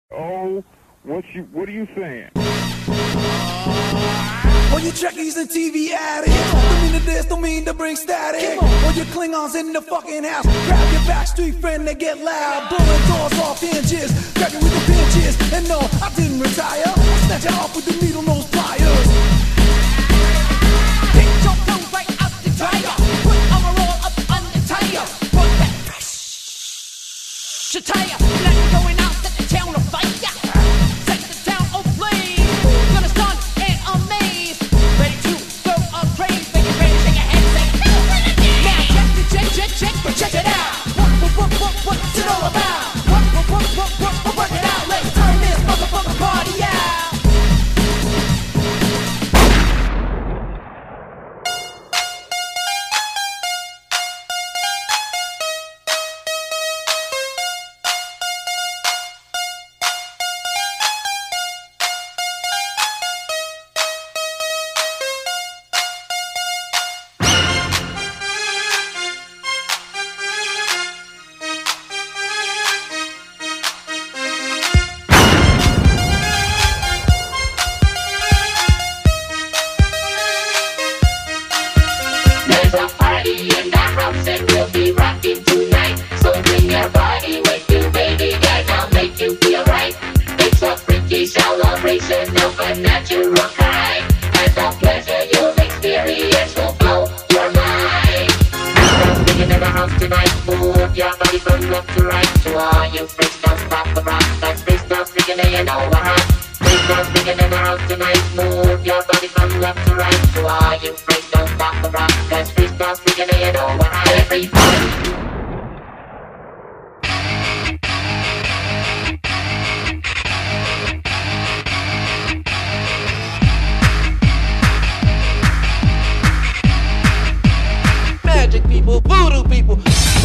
Oh, what are you saying? All you Trekkies and TV addicts, don't mean to this, don't mean to bring static. All you Klingons in the fucking house, grab your backstreet friend, they get loud, blowing doors off hinges, grab you with the pinches. And no, I didn't retire, I snatch you off with the needle nose pliers. Pick your phone right out the dryer, put armor all up on the tire, put that fresh tire, like you're going out, set the town on fire. Set the town ablaze, gonna stun and amaze. Ready to go a craze, make it ready, shake your head, say now check it out. What's it all about? Work it out, let's turn this motherfucker party out. Magic people, voodoo people.